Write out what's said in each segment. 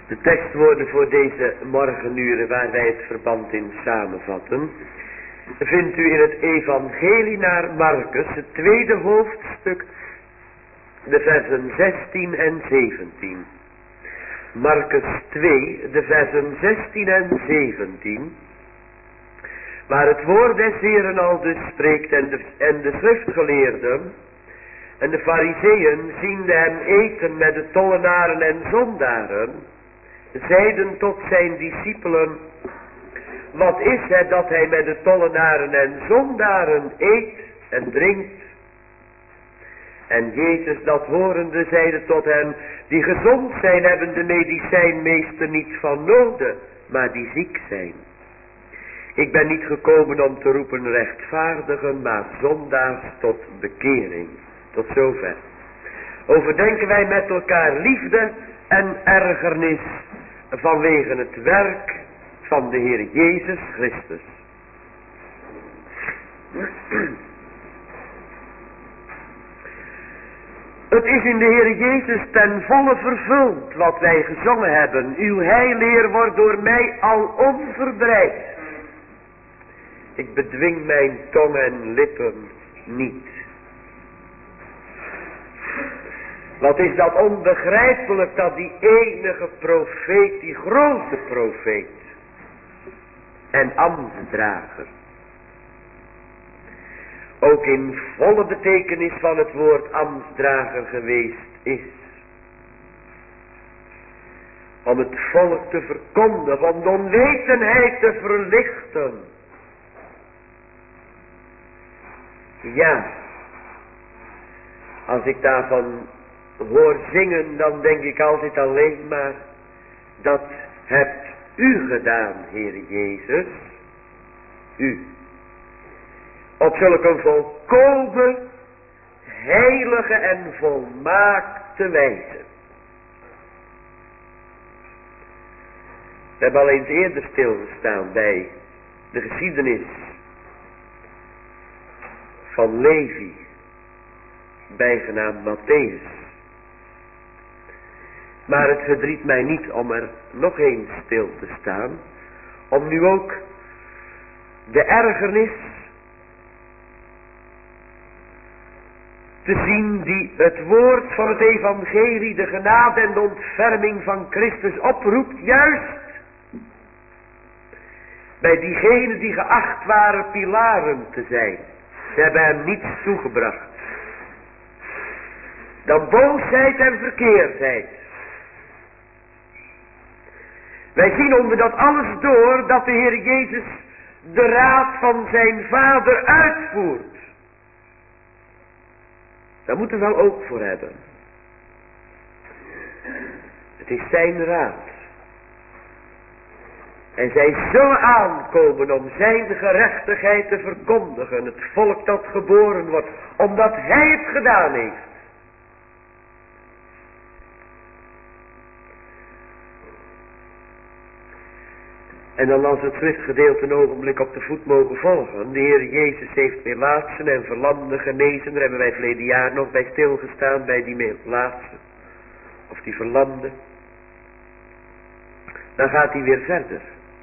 De tekstwoorden voor deze morgenuren waar wij het verband in samenvatten, vindt u in het evangelie naar Marcus, het tweede hoofdstuk, de versen 16 en 17. Marcus 2, de versen 16 en 17. Waar het woord des Heeren al dus spreekt en de schriftgeleerden en de fariseeën ziende hem eten met de tollenaren en zondaren, zeiden tot zijn discipelen: wat is het dat hij met de tollenaren en zondaren eet en drinkt? En Jezus dat horende zeide tot hen: die gezond zijn hebben de medicijnmeester niet van noden, maar die ziek zijn. Ik ben niet gekomen om te roepen rechtvaardigen, maar zondaars tot bekering. Tot zover. Overdenken wij met elkaar liefde en ergernis vanwege het werk van de Heer Jezus Christus. Het is in de Heer Jezus ten volle vervuld wat wij gezongen hebben. Uw heilleer wordt door mij al onverbreid. Ik bedwing mijn tong en lippen niet. Wat is dat onbegrijpelijk dat die enige profeet, die grote profeet en ambtsdrager, ook in volle betekenis van het woord ambtsdrager geweest is. Om het volk te verkondigen, om de onwetendheid te verlichten. Ja, als ik daarvan hoor zingen, dan denk ik altijd alleen maar: dat hebt u gedaan, Heer Jezus. U. Op zulke een volkomen, heilige en volmaakte wijze. We hebben al eens eerder stilgestaan bij de geschiedenis van Levi, bijgenaamd Matthäus. Maar het verdriet mij niet om er nog eens stil te staan, om nu ook de ergernis te zien die het woord van het evangelie, de genade en de ontferming van Christus oproept, juist bij diegenen die geacht waren pilaren te zijn. Ze hebben hem niets toegebracht dan boosheid en verkeerdheid. Wij zien onder dat alles door dat de Heer Jezus de raad van zijn Vader uitvoert. Daar moeten we wel ook voor hebben. Het is zijn raad. En zij zullen aankomen om zijn gerechtigheid te verkondigen. Het volk dat geboren wordt, omdat hij het gedaan heeft. En dan als het schriftgedeelte een ogenblik op de voet mogen volgen. De Heer Jezus heeft melaatsen en verlamden genezen. Daar hebben wij verleden jaar nog bij stilgestaan, bij die melaatsen. Of die verlamden. Dan gaat hij weer verder.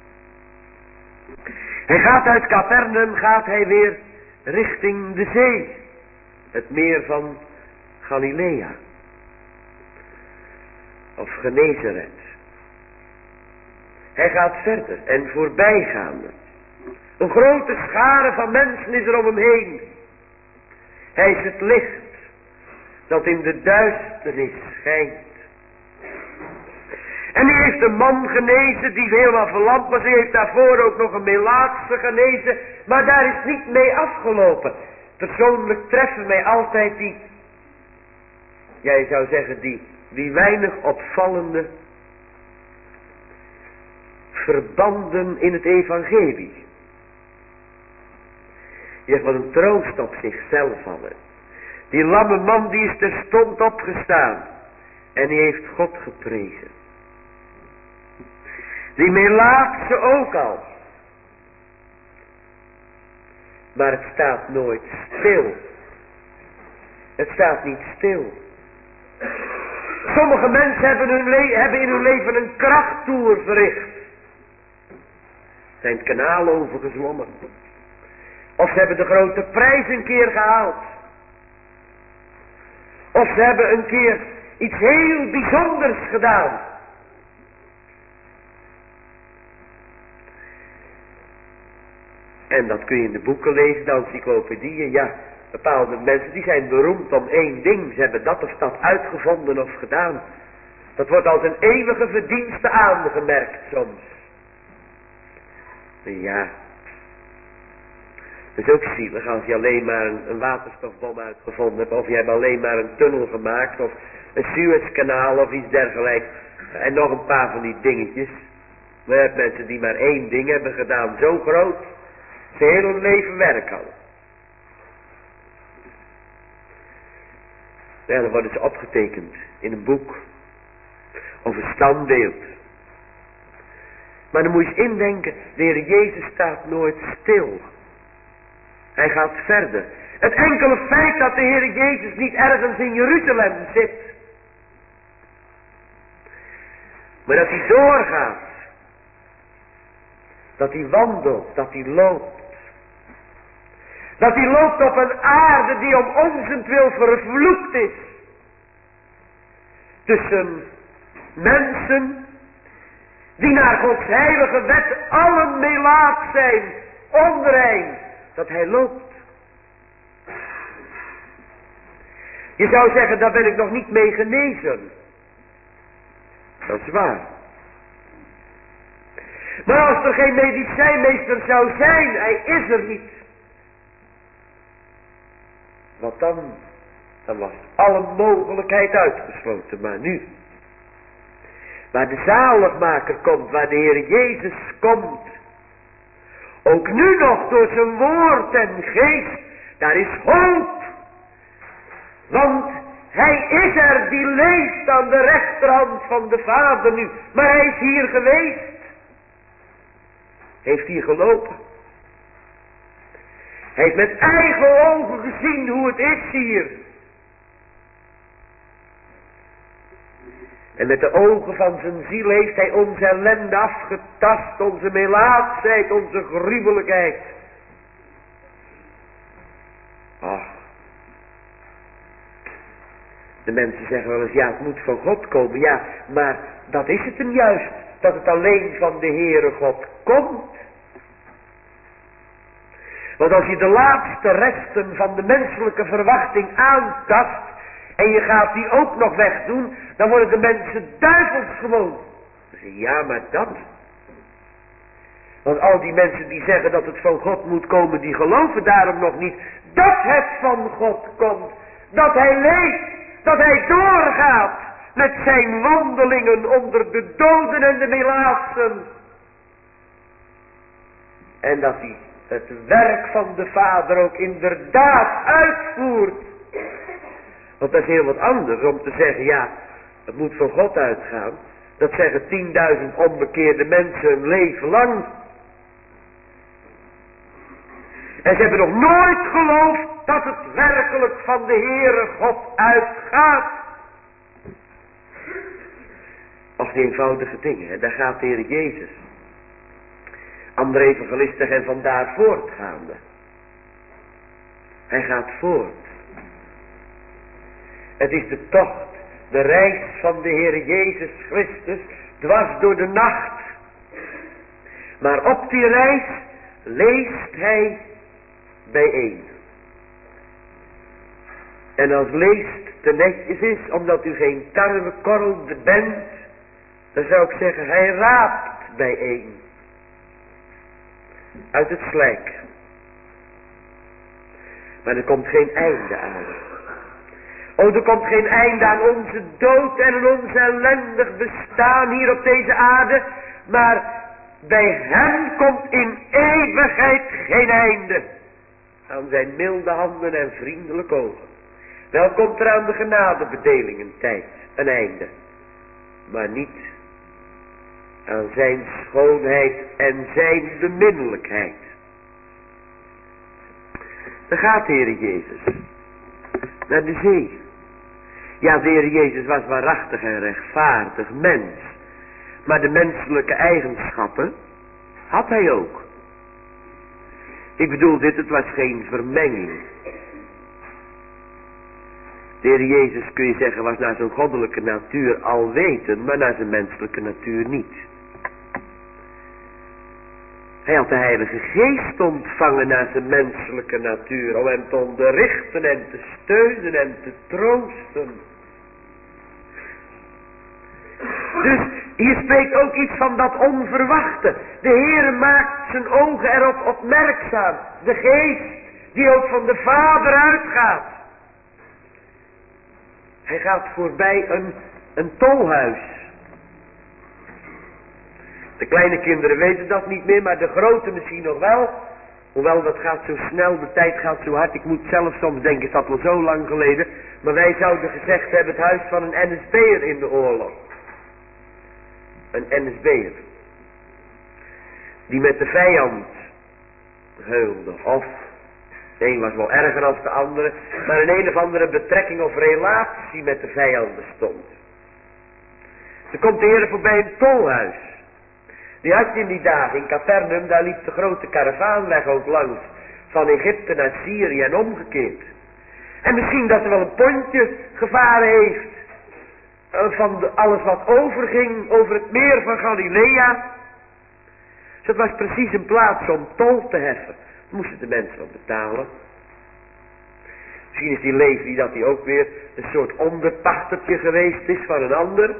Hij gaat uit Capernaum, gaat hij weer richting de zee. Het meer van Galilea. Of Genezeret. Hij gaat verder en voorbijgaande. Een grote schare van mensen is er om hem heen. Hij is het licht dat in de duisternis schijnt. En hij heeft een man genezen die helemaal verlamd was. Hij heeft daarvoor ook nog een melaatse genezen. Maar daar is niet mee afgelopen. Persoonlijk treffen mij altijd die, jij zou zeggen die weinig opvallende verbanden in het evangelie. Je zegt, wat een troost op zichzelf hadden. Die lamme man die is terstond opgestaan. En die heeft God geprezen. Die melaatse ook al. Maar het staat nooit stil. Het staat niet stil. Sommige mensen hebben in hun leven een krachttoer verricht. Zijn het kanaal overgezwommen. Of ze hebben de grote prijs een keer gehaald. Of ze hebben een keer iets heel bijzonders gedaan. En dat kun je in de boeken lezen, de encyclopedieën. Ja, bepaalde mensen die zijn beroemd om één ding. Ze hebben dat of dat uitgevonden of gedaan. Dat wordt als een eeuwige verdienste aangemerkt soms. Ja. Het is ook zielig als je alleen maar een waterstofbom uitgevonden hebt. Of je hebt alleen maar een tunnel gemaakt. Of een Suezkanaal of iets dergelijks. En nog een paar van die dingetjes. We hebben mensen die maar één ding hebben gedaan. Zo groot. Ze heel hun leven werk hadden. Ja, dan worden ze opgetekend in een boek. Of een standbeeld. Maar dan moet je eens indenken. De Heer Jezus staat nooit stil. Hij gaat verder. Het enkele feit dat de Heer Jezus niet ergens in Jeruzalem zit. Maar dat hij doorgaat. Dat hij wandelt. Dat hij loopt. Dat hij loopt op een aarde die om onzentwil vervloekt is. Tussen mensen die naar Gods heilige wet allen melaat zijn. Onrein. Dat hij loopt. Je zou zeggen, daar ben ik nog niet mee genezen. Dat is waar. Maar als er geen medicijnmeester zou zijn, hij is er niet. Wat dan? Dan was alle mogelijkheid uitgesloten. Maar nu, waar de zaligmaker komt, waar de Heer Jezus komt, ook nu nog door zijn woord en geest, daar is hoop. Want hij is er die leeft aan de rechterhand van de Vader nu. Maar hij is hier geweest. Heeft hier gelopen. Hij heeft met eigen ogen gezien hoe het is hier. En met de ogen van zijn ziel heeft hij onze ellende afgetast, onze melaatsheid, onze gruwelijkheid. Ach. De mensen zeggen wel eens, ja, het moet van God komen. Ja, maar dat is het hem juist. Dat het alleen van de Heere God komt. Want als je de laatste resten van de menselijke verwachting aantast, en je gaat die ook nog wegdoen, dan worden de mensen duivels gewoon. Ze zeggen, ja, maar dat. Want al die mensen die zeggen dat het van God moet komen, die geloven daarom nog niet dat het van God komt. Dat hij leeft, dat hij doorgaat met zijn wandelingen onder de doden en de melaatsen. En dat hij het werk van de Vader ook inderdaad uitvoert. Want dat is heel wat anders om te zeggen, ja, het moet van God uitgaan. Dat zeggen 10.000 onbekeerde mensen een leven lang. En ze hebben nog nooit geloofd dat het werkelijk van de Heere God uitgaat. Ach, die eenvoudige dingen, hè? Daar gaat de Heer Jezus. Andere evangelisten en vandaar voortgaande. Hij gaat voort. Het is de tocht, de reis van de Heer Jezus Christus, dwars door de nacht. Maar op die reis leest hij bijeen. En als leest te netjes is, omdat u geen tarwekorrel bent, dan zou ik zeggen, hij raapt bijeen. Uit het slijk. Maar er komt geen einde aan. Oh, er komt geen einde aan onze dood en aan ons ellendig bestaan hier op deze aarde. Maar bij hem komt in eeuwigheid geen einde. Aan zijn milde handen en vriendelijke ogen. Wel komt er aan de genadebedelingen tijd een einde. Maar niet aan zijn schoonheid en zijn beminnelijkheid. Dan gaat de Heer Jezus naar de zee. Ja, de Heer Jezus was waarachtig en rechtvaardig mens. Maar de menselijke eigenschappen had hij ook. Ik bedoel dit, het was geen vermenging. De Heer Jezus, kun je zeggen, was naar zijn goddelijke natuur alwetend, maar naar zijn menselijke natuur niet. Hij had de Heilige Geest ontvangen naar zijn menselijke natuur, om hem te onderrichten en te steunen en te troosten. Dus hier spreekt ook iets van dat onverwachte. De Heere maakt zijn ogen erop opmerkzaam. De Geest die ook van de Vader uitgaat. Hij gaat voorbij een tolhuis. De kleine kinderen weten dat niet meer, maar de grote misschien nog wel. Hoewel dat gaat zo snel, de tijd gaat zo hard. Ik moet zelf soms denken, is dat wel zo lang geleden. Maar wij zouden gezegd hebben, het huis van een NSB'er in de oorlog. Een NSB'er. Die met de vijand heulde. Of, de een was wel erger dan de andere. Maar in een of andere betrekking of relatie met de vijanden stond. Er komt de Heer voorbij een tolhuis. Die had je in die dagen in Capernaum, daar liep de grote karavaanweg ook langs. Van Egypte naar Syrië en omgekeerd. En misschien dat er wel een pontje gevaren heeft. Van alles wat overging over het meer van Galilea. Dus het was precies een plaats om tol te heffen. Moesten de mensen wat betalen. Misschien is die Levi dat hij ook weer een soort onderpachtertje geweest is van een ander.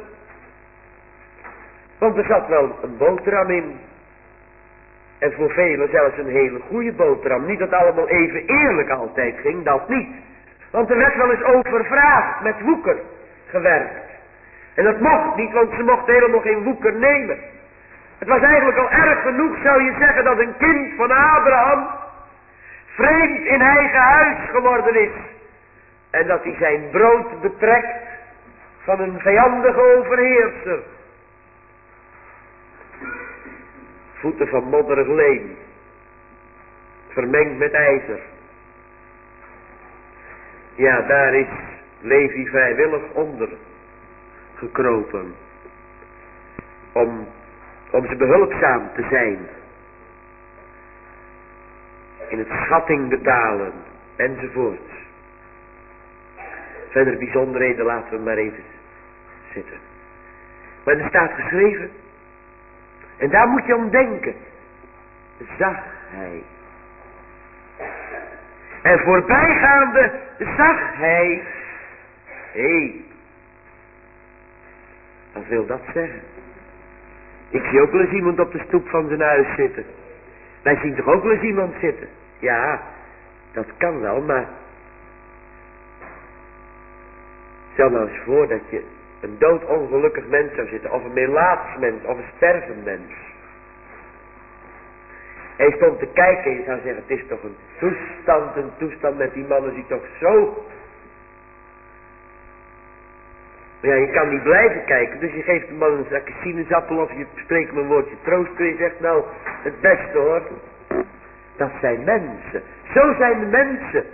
Want er zat wel een boterham in. En voor velen zelfs een hele goede boterham. Niet dat het allemaal even eerlijk altijd ging, dat niet. Want er werd wel eens overvraagd, met woeker gewerkt. En dat mocht niet, want ze mochten helemaal geen woeker nemen. Het was eigenlijk al erg genoeg, zou je zeggen, dat een kind van Abraham vreemd in eigen huis geworden is. En dat hij zijn brood betrekt van een vijandige overheerser. Voeten van modderig leem, vermengd met ijzer. Ja, daar is Levi vrijwillig onder gekropen. Om ze behulpzaam te zijn. In het schatting betalen, enzovoort. Verder bijzonderheden laten we maar even zitten. Maar er staat geschreven. En daar moet je om denken. Zag hij. En voorbijgaande zag hij. Hé. Wat wil dat zeggen? Ik zie ook wel eens iemand op de stoep van zijn huis zitten. Wij zien toch ook wel eens iemand zitten? Ja, dat kan wel, maar stel nou eens voor dat je een doodongelukkig mens zou zitten, of een melaats mens, of een stervend mens. Hij stond te kijken en je zou zeggen, het is toch een toestand met die mannen die toch zo. Maar ja, je kan niet blijven kijken, dus je geeft de man een zakje sinaasappel of je spreekt hem een woordje troost en je zegt, nou, het beste hoor. Dat zijn mensen. Zo zijn de mensen.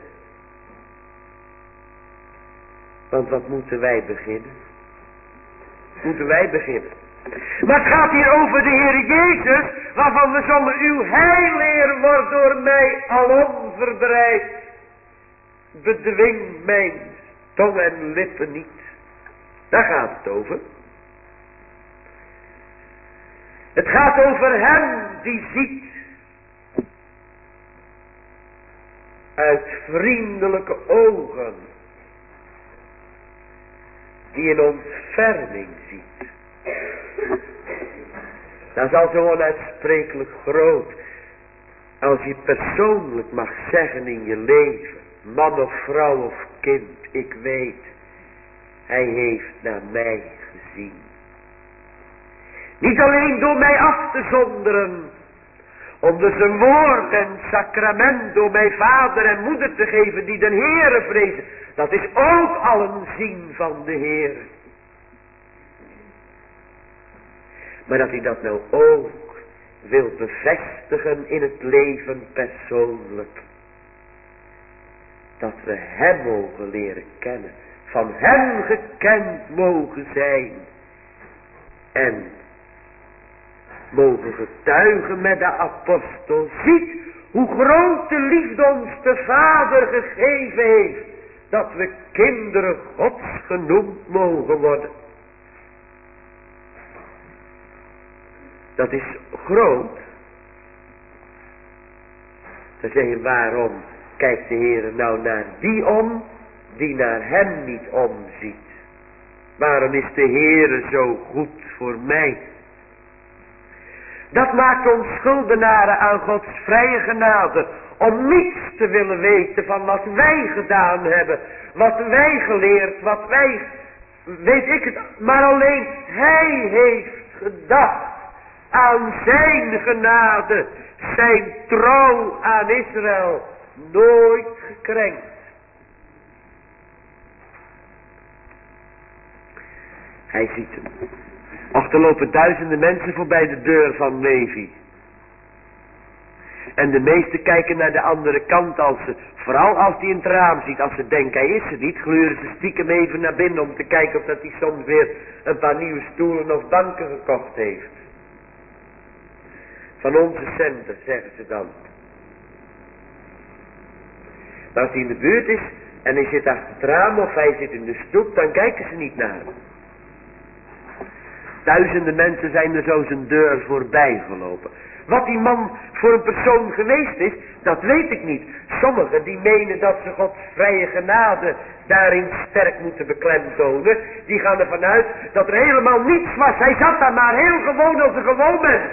Want wat moeten wij beginnen? Moeten wij beginnen? Maar het gaat hier over de Heer Jezus, waarvan we zongen, uw heilleer wordt door mij alom verbreid. Bedwing mijn tong en lippen niet. Daar gaat het over. Het gaat over hem die ziet uit vriendelijke ogen, die in ontferming ziet. Dat is al zo onuitsprekelijk groot. Als je persoonlijk mag zeggen in je leven, man of vrouw of kind, ik weet, hij heeft naar mij gezien. Niet alleen door mij af te zonderen, onder zijn woord en sacrament door mij vader en moeder te geven die de Heere vrezen. Dat is ook al een zien van de Heere. Maar dat hij dat nou ook wil bevestigen in het leven persoonlijk. Dat we hem mogen leren kennen. van hem gekend mogen zijn. En mogen getuigen met de apostel. Ziet hoe groot de liefde ons de Vader gegeven heeft. Dat we kinderen Gods genoemd mogen worden. Dat is groot. Dan zeg je, waarom kijkt de Heer nou naar die om, die naar hem niet omziet? Waarom is de Heer zo goed voor mij? Dat maakt ons schuldenaren aan Gods vrije genade, om niets te willen weten van wat wij gedaan hebben, wat wij geleerd, wat wij, weet ik het, maar alleen Hij heeft gedacht aan zijn genade, zijn trouw aan Israël, nooit gekrenkt. Hij ziet hem. Och, er lopen duizenden mensen voorbij de deur van Levi. En de meesten kijken naar de andere kant als ze, vooral als hij in het raam ziet, als ze denken hij is er niet, gluren ze stiekem even naar binnen om te kijken of dat hij soms weer een paar nieuwe stoelen of banken gekocht heeft. Van onze centen, zeggen ze dan. Maar als hij in de buurt is en hij zit achter het raam of hij zit in de stoep, dan kijken ze niet naar hem. Duizenden mensen zijn er zo zijn deur voorbij gelopen. Wat die man voor een persoon geweest is, dat weet ik niet. Sommigen die menen dat ze Gods vrije genade daarin sterk moeten beklemtonen, die gaan ervan uit dat er helemaal niets was. Hij zat daar maar heel gewoon als een gewoon mens.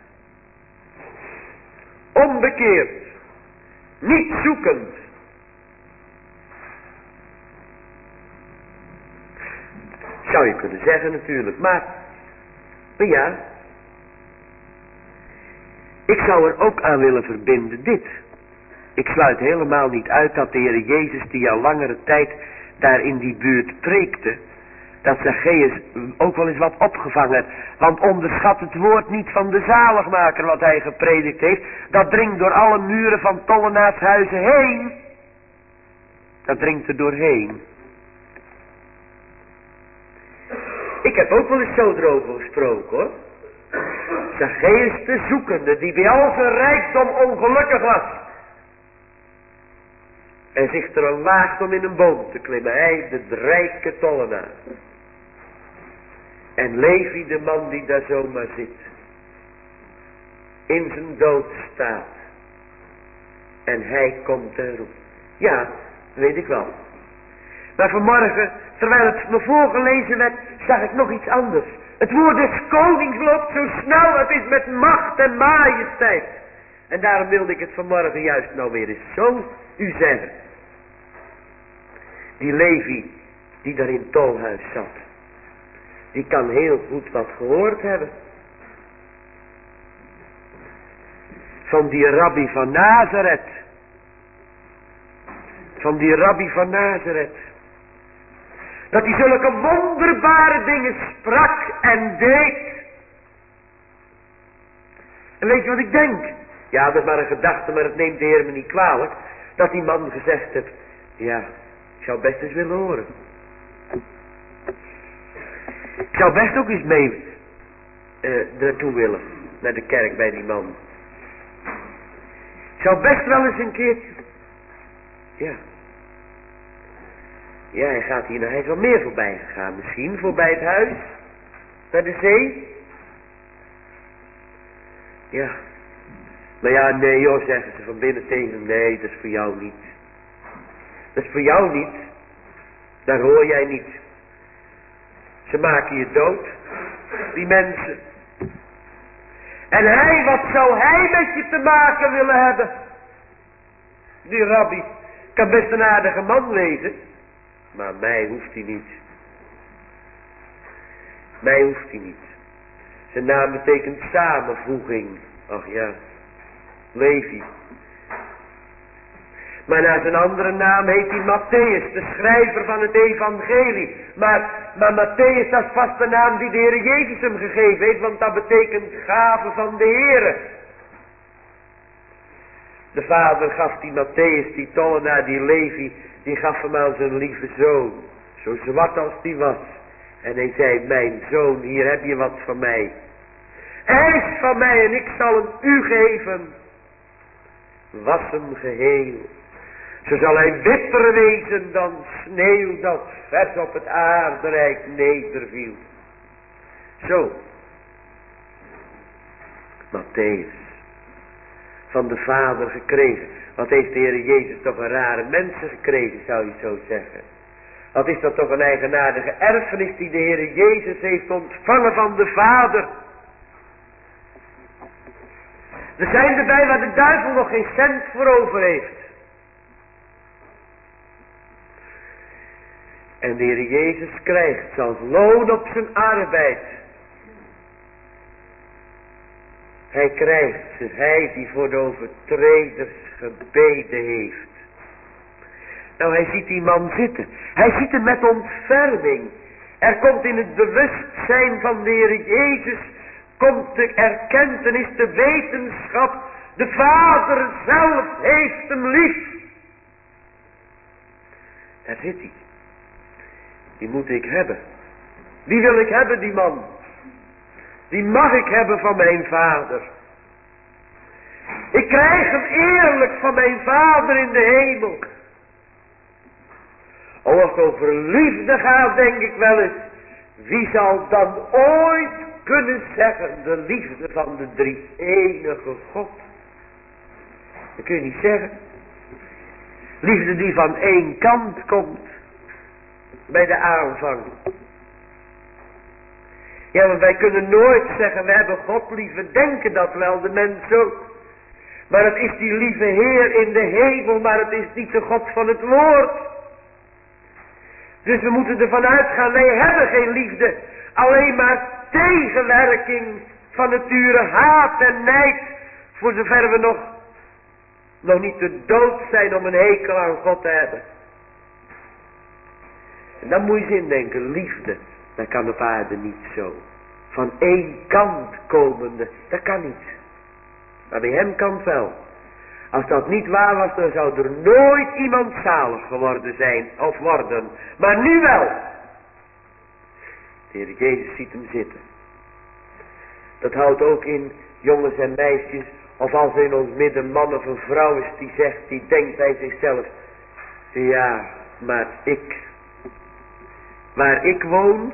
Onbekeerd. Niet zoekend. Zou je kunnen zeggen natuurlijk, maar ja, ik zou er ook aan willen verbinden dit. Ik sluit helemaal niet uit dat de Heer Jezus, die al langere tijd daar in die buurt preekte, dat Zacchaeus ook wel eens wat opgevangen heeft. Want onderschat het woord niet van de zaligmaker wat hij gepredikt heeft. Dat dringt door alle muren van tollenaarshuizen heen. Dat dringt er doorheen. Ik heb ook wel eens zo erover gesproken hoor. Zacchaeus de zoekende, die bij al zijn rijkdom ongelukkig was. En zich er waagt om in een boom te klimmen. Hij, de rijke tollenaar. En Levi, de man die daar zomaar zit. In zijn dood staat. En hij komt en roept. Ja, weet ik wel. Maar vanmorgen, terwijl het me voorgelezen werd, zag ik nog iets anders. Het woord des konings loopt zo snel, het is met macht en majesteit. En daarom wilde ik het vanmorgen juist nou weer eens zo u zeggen. Die Levi, die daar in het tolhuis zat, die kan heel goed wat gehoord hebben. Van die rabbi van Nazareth. Van die rabbi van Nazareth. Dat hij zulke wonderbare dingen sprak en deed. En weet je wat ik denk? Ja, dat is maar een gedachte, maar het neemt de Heer me niet kwalijk. Dat die man gezegd heeft, ja, ik zou best eens willen horen. Ik zou best ook eens mee naartoe willen. Naar de kerk bij die man. Ik zou best wel eens een keertje. Ja. Ja, hij gaat hier, hij is wel meer voorbij gegaan. Misschien voorbij het huis. Naar de zee. Ja. Maar ja, nee joh, zeggen ze van binnen tegen hem. Nee, dat is voor jou niet. Dat is voor jou niet. Daar hoor jij niet. Ze maken je dood. Die mensen. En hij, wat zou hij met je te maken willen hebben? Die rabbi. Kan best een aardige man wezen. Maar mij hoeft hij niet. Mij hoeft hij niet. Zijn naam betekent samenvoeging. Ach ja. Levi. Maar naar zijn andere naam heet hij Matthäus, de schrijver van het evangelie. Maar Matthäus, dat is vast de naam die de Heer Jezus hem gegeven heeft, want dat betekent gave van de Heer. De vader gaf die Matthäus, die tollenaar, die Levi, die gaf hem aan zijn lieve zoon. zo zwart als die was. En hij zei, mijn zoon, hier heb je wat van mij. Eis van mij en ik zal hem u geven. Was hem geheel. Zo zal hij wipper wezen dan sneeuw dat vers op het aarderijk nederviel. Zo. Matthäus. Van de Vader gekregen. Wat heeft de Heer Jezus toch een rare mensen gekregen, zou je zo zeggen. Wat is dat toch een eigenaardige erfenis die de Heer Jezus heeft ontvangen van de Vader. Er zijn erbij waar de duivel nog geen cent voor over heeft. En de Heer Jezus krijgt als loon op zijn arbeid. Hij krijgt ze, hij die voor de overtreders gebeden heeft. Nou, hij ziet die man zitten. Hij ziet hem met ontferming. Er komt in het bewustzijn van de Heer Jezus, komt de erkentenis, de wetenschap. De Vader zelf heeft hem lief. Daar zit hij. Die moet ik hebben. Die wil ik hebben, die man. Die mag ik hebben van mijn Vader. Ik krijg hem eerlijk van mijn Vader in de hemel. Als het over liefde gaat, denk ik wel eens. Wie zal dan ooit kunnen zeggen de liefde van de drie-enige God? Dat kun je niet zeggen. Liefde die van één kant komt. Bij de aanvang. Ja, maar wij kunnen nooit zeggen, we hebben God lief. We denken dat wel, de mens ook. Maar het is die lieve Heer in de hemel, maar het is niet de God van het woord. Dus we moeten ervan uitgaan, wij hebben geen liefde. Alleen maar tegenwerking van nature, haat en nijd. Voor zover we nog niet te dood zijn om een hekel aan God te hebben. En dan moet je eens indenken, liefde, dat kan op aarde niet zo. Van één kant komende, dat kan niet. Maar bij hem kan het wel. Als dat niet waar was, dan zou er nooit iemand zalig geworden zijn, of worden. Maar nu wel. De Heer Jezus ziet hem zitten. Dat houdt ook in jongens en meisjes, of als er in ons midden een man of een vrouw is die zegt, die denkt bij zichzelf, ja, maar waar ik woon,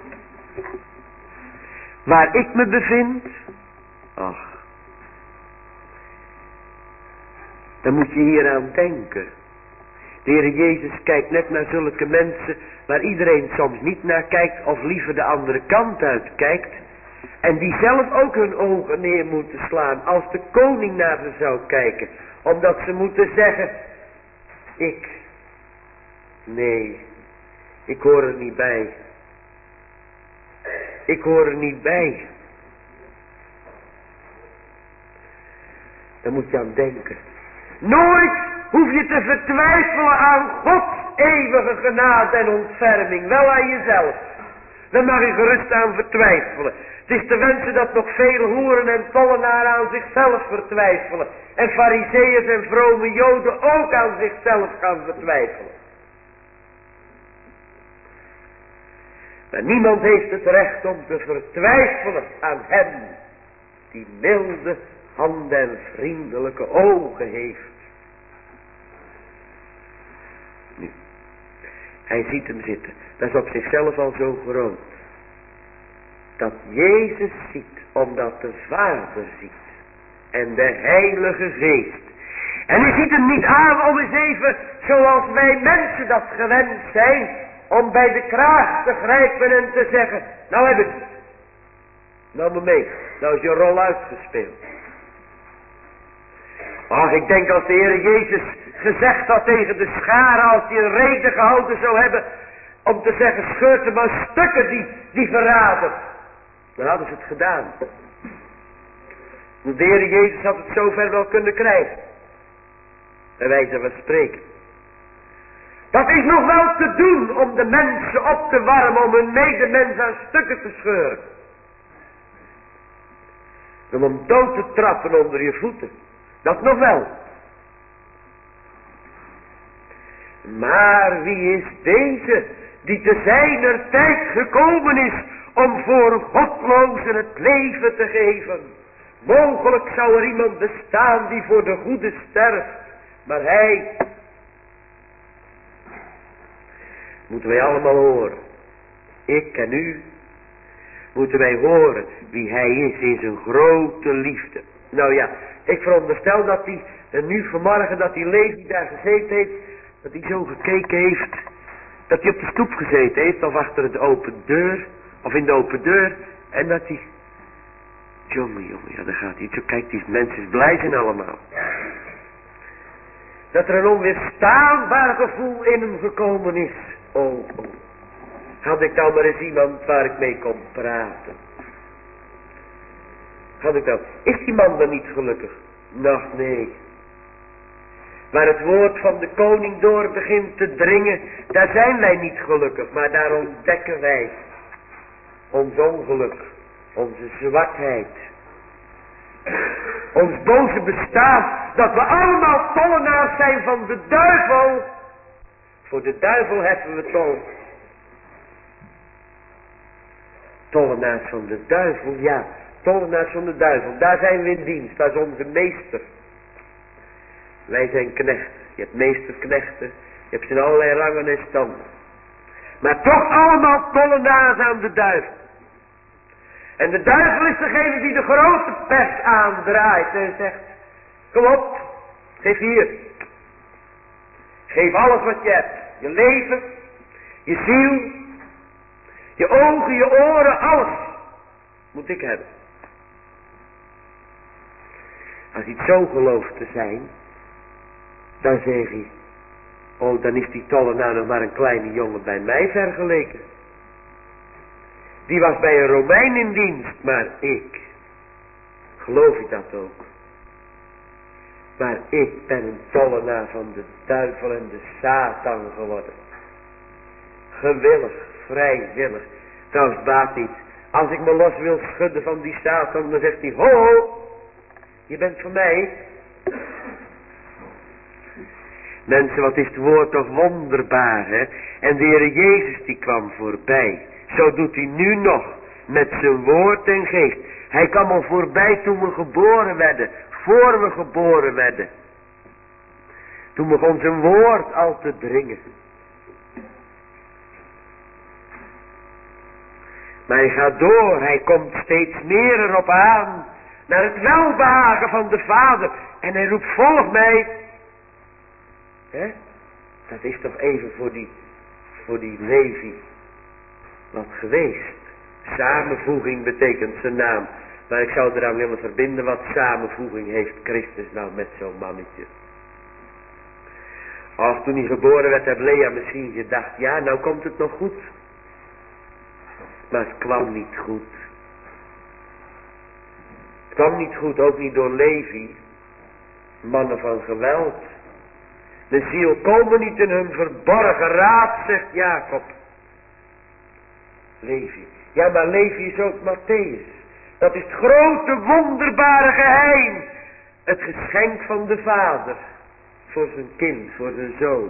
waar ik me bevind, ach, dan moet je hier aan denken. De Heer Jezus kijkt net naar zulke mensen waar iedereen soms niet naar kijkt of liever de andere kant uit kijkt. En die zelf ook hun ogen neer moeten slaan als de koning naar ze zou kijken. Omdat ze moeten zeggen, nee, ik hoor er niet bij. Ik hoor er niet bij. Daar moet je aan denken. Nooit hoef je te vertwijfelen aan Gods eeuwige genade en ontferming. Wel aan jezelf. Daar mag je gerust aan vertwijfelen. Het is te wensen dat nog veel hoeren en tollenaren aan zichzelf vertwijfelen. En farizeeërs en vrome joden ook aan zichzelf gaan vertwijfelen. Maar niemand heeft het recht om te vertwijfelen aan hem die milde handen en vriendelijke ogen heeft. Nu, hij ziet hem zitten. Dat is op zichzelf al zo groot. Dat Jezus ziet, omdat de Vader ziet. En de Heilige Geest. En hij ziet hem niet aan om eens even, zoals wij mensen dat gewend zijn, om bij de kraag te grijpen en te zeggen, nou heb ik het. Nou maar mee, nou is je rol uitgespeeld. Ach, ik denk als de Heer Jezus gezegd had tegen de scharen, als hij een reden gehouden zou hebben, om te zeggen, scheurt hem maar stukken die verraden. Dan hadden ze het gedaan. De Heer Jezus had het zover wel kunnen krijgen. Bij wijze van spreken. Dat is nog wel te doen om de mensen op te warmen, om hun medemens aan stukken te scheuren. Om hem dood te trappen onder je voeten. Dat nog wel. Maar wie is deze die te zijner tijd gekomen is om voor godlozen het leven te geven. Mogelijk zou er iemand bestaan die voor de goede sterft, maar hij, moeten wij allemaal horen, ik en u, moeten wij horen wie hij is in zijn grote liefde. Nou ja, ik veronderstel dat hij nu vanmorgen, dat die Levi daar gezeten heeft, dat hij zo gekeken heeft, dat hij op de stoep gezeten heeft, of achter de open deur, of in de open deur, en dat hij, jongen, ja, daar gaat hij, zo kijkt die mensen blij zijn allemaal. Dat er een onweerstaanbaar gevoel in hem gekomen is. Oh. Had ik nou maar eens iemand waar ik mee kon praten. Is die man dan niet gelukkig? Nog nee. Waar het woord van de koning door begint te dringen, daar zijn wij niet gelukkig. Maar daar ontdekken wij ons ongeluk, onze zwakheid, ons boze bestaan. Dat we allemaal tollenaars zijn van de duivel. Voor de duivel heffen we tol. Tollenaars van de duivel, ja. Tollenaars van de duivel, daar zijn we in dienst. Dat is onze meester. Wij zijn knechten. Je hebt meesterknechten. Je hebt ze in allerlei rangen en standen. Maar toch allemaal tollenaars aan de duivel. En de duivel is degene die de grote pers aandraait en zegt, kom op, geef hier. Geef alles wat je hebt. Je leven, je ziel, je ogen, je oren, alles moet ik hebben. Als hij het zo gelooft te zijn, dan zeg hij, oh, dan is die tollenaar nog maar een kleine jongen bij mij vergeleken. Die was bij een Romein in dienst, maar ik, geloof je dat ook? Maar ik ben een tollenaar van de duivel en de Satan geworden. Gewillig, vrijwillig. Trouwens baat niet. Als ik me los wil schudden van die Satan, dan zegt hij, ho, je bent van mij. Mensen, wat is het woord toch wonderbaar, hè? En de Heer Jezus die kwam voorbij. Zo doet hij nu nog met zijn woord en geest. Hij kwam al voorbij toen we geboren werden. Voor we geboren werden. Toen begon zijn woord al te dringen. Maar hij gaat door. Hij komt steeds meer erop aan. Naar het welbehagen van de Vader. En hij roept, volg mij. Hè? Dat is toch even voor die Levi wat geweest. Samenvoeging betekent zijn naam. Maar ik zou eraan willen verbinden, wat samenvoeging heeft Christus nou met zo'n mannetje. Als toen hij geboren werd, heb Lea misschien gedacht, ja, nou komt het nog goed. Maar het kwam niet goed. Het kwam niet goed, ook niet door Levi. Mannen van geweld. De ziel komen niet in hun verborgen raad, zegt Jacob. Levi. Ja, maar Levi is ook Matthäus. Dat is het grote wonderbare geheim. Het geschenk van de Vader. Voor zijn kind, voor zijn zoon.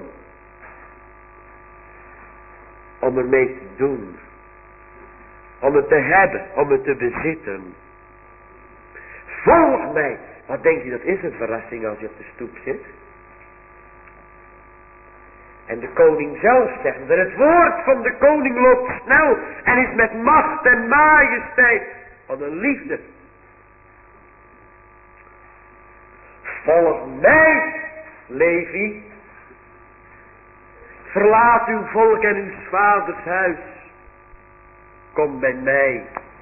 Om ermee te doen. Om het te hebben, om het te bezitten. Volg mij. Wat denk je, dat is een verrassing als je op de stoep zit. En de koning zelf zegt, dat het woord van de koning loopt snel en is met macht en majesteit van een liefde. Volg mij, Levi. Verlaat uw volk en uw vaders huis. Kom bij mij.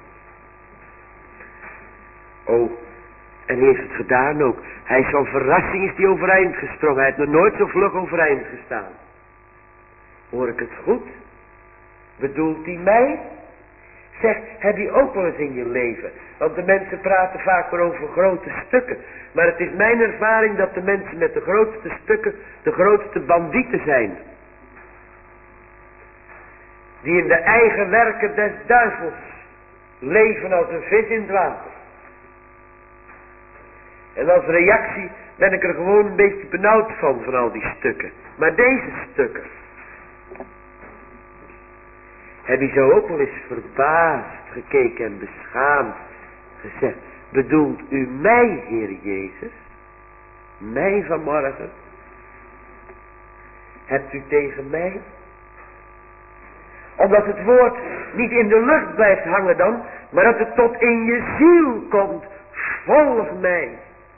Oh, en hij heeft het gedaan ook. Hij is zo'n verrassing, is die overeind gesprongen. Hij heeft nog nooit zo vlug overeind gestaan. Hoor ik het goed? Bedoelt hij mij? Zeg, heb je ook wel eens in je leven? Want de mensen praten vaak maar over grote stukken. Maar het is mijn ervaring dat de mensen met de grootste stukken de grootste bandieten zijn. Die in de eigen werken des duivels leven als een vis in het water. En als reactie ben ik er gewoon een beetje benauwd van al die stukken. Maar deze stukken. Heb je zo ook wel eens verbaasd gekeken en beschaamd gezegd, bedoelt u mij, Heer Jezus? Mij vanmorgen? Hebt u tegen mij? Omdat het woord niet in de lucht blijft hangen dan, maar dat het tot in je ziel komt. Volg mij.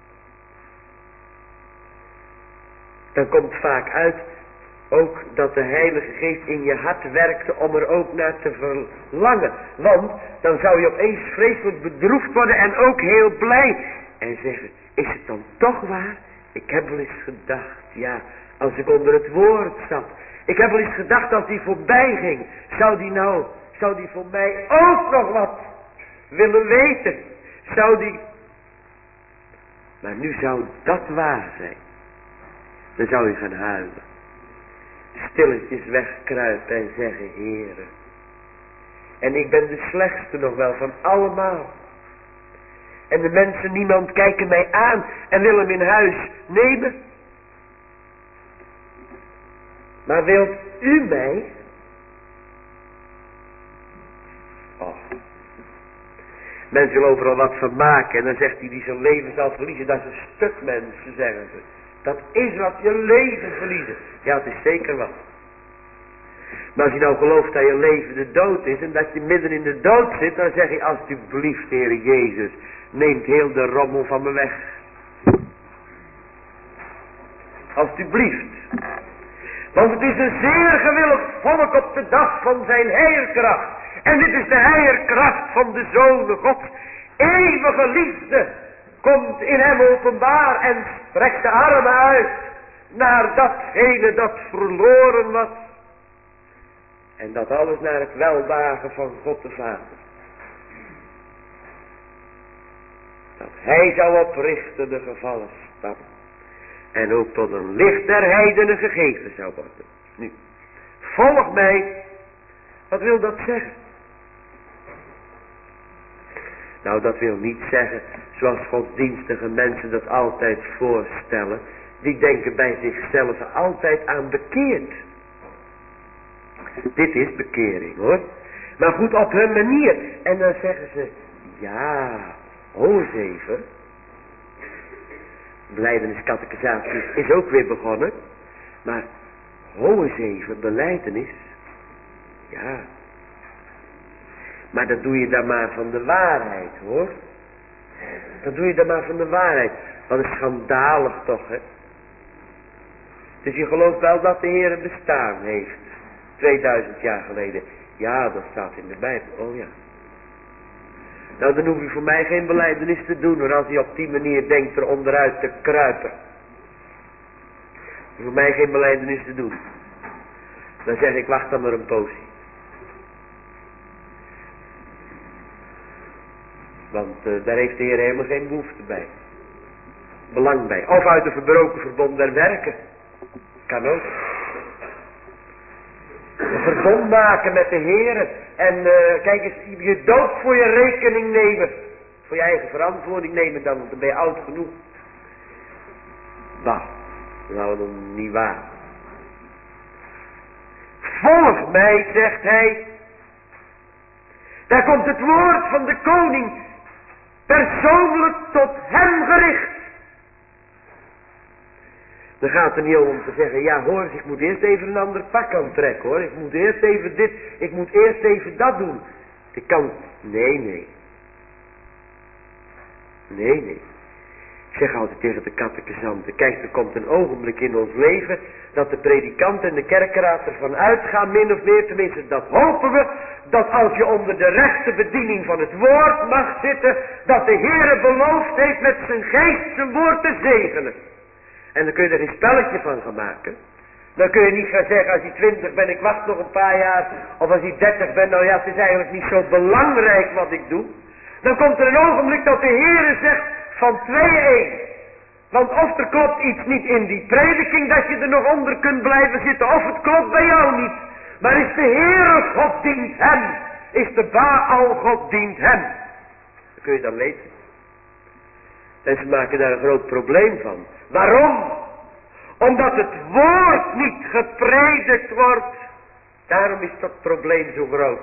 Dan komt vaak uit ook dat de Heilige Geest in je hart werkte om er ook naar te verlangen. Want dan zou je opeens vreselijk bedroefd worden en ook heel blij. En zeggen, is het dan toch waar? Ik heb wel eens gedacht, ja, als ik onder het woord zat. Ik heb wel eens gedacht als die voorbij ging. Zou die voor mij ook nog wat willen weten? Maar nu zou dat waar zijn. Dan zou je gaan huilen. Stilletjes wegkruipen en zeggen, Heere. En ik ben de slechtste nog wel van allemaal. En de mensen, niemand kijken mij aan en wil hem in huis nemen. Maar wilt u mij? Och. Mensen wil overal wat van maken en dan zegt hij die zijn leven zal verliezen. Dat is een stuk mensen, zeggen ze. Dat is wat, je leven verliezen. Ja, het is zeker wat. Maar als je nou gelooft dat je leven de dood is en dat je midden in de dood zit, dan zeg je alsjeblieft, Heer Jezus, neemt heel de rommel van me weg. Alsjeblieft. Want het is een zeer gewillig volk op de dag van zijn heerkracht. En dit is de heerkracht van de Zoon Gods. Eeuwige liefde komt in hem openbaar en strekt de armen uit naar datgene dat verloren was. En dat alles naar het welbehagen van God de Vader. Dat hij zou oprichten de gevallen stad. En ook tot een licht der heidenen gegeven zou worden. Nu, volg mij. Wat wil dat zeggen? Nou, dat wil niet zeggen zoals godsdienstige mensen dat altijd voorstellen. Die denken bij zichzelf altijd aan bekeerd. Dit is bekering hoor. Maar goed op hun manier. En dan zeggen ze, ja, hoorzever. Belijdenis-catechisatie is ook weer begonnen. Maar hoorzever, belijdenis. Ja. Maar dat doe je dan maar van de waarheid hoor. Dat doe je dan maar van de waarheid. Wat is schandalig toch hè. Dus je gelooft wel dat de Heer bestaan heeft. 2000 jaar geleden. Ja, dat staat in de Bijbel. Oh ja. Nou, dan hoef je voor mij geen belijdenis te doen, hoor, als hij op die manier denkt er onderuit te kruipen. Voor mij geen belijdenis te doen. Dan zeg ik, wacht dan maar een poosje. Want daar heeft de Heer helemaal geen behoefte bij. Belang bij. Of uit een verbroken verbond der werken. Kan ook. Een verbond maken met de Heer. En kijk eens, je dood voor je rekening nemen. Voor je eigen verantwoording nemen dan, want dan ben je oud genoeg. Bah, nou dan niet waar. Volg mij, zegt hij. Daar komt het woord van de koning persoonlijk tot hem gericht. Dan gaat het niet om te zeggen, ja hoor, ik moet eerst even een ander pak aantrekken hoor. Ik moet eerst even dit, ik moet eerst even dat doen. Ik kan, nee. Ik zeg altijd tegen de catechisanten, kijk, er komt een ogenblik in ons leven dat de predikant en de kerkraad ervan uitgaan, min of meer, tenminste dat hopen we, dat als je onder de rechte bediening van het woord mag zitten, dat de Heere beloofd heeft met zijn geest zijn woord te zegenen. En dan kun je er een spelletje van gaan maken. Dan kun je niet gaan zeggen, als je 20 bent, ik wacht nog een paar jaar. Of als je 30 bent, nou ja, het is eigenlijk niet zo belangrijk wat ik doe. Dan komt er een ogenblik dat de Heere zegt, van 2-1. Want of er klopt iets niet in die prediking, dat je er nog onder kunt blijven zitten. Of het klopt bij jou niet. Maar is de Heere God dient hem. Is de Baal God dient hem. Dat kun je dan weten. En ze maken daar een groot probleem van. Waarom? Omdat het woord niet gepredikt wordt. Daarom is dat probleem zo groot.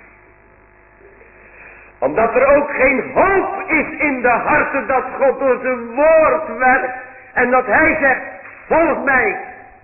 Omdat er ook geen hoop is in de harten dat God door zijn woord werkt. En dat hij zegt, volg mij.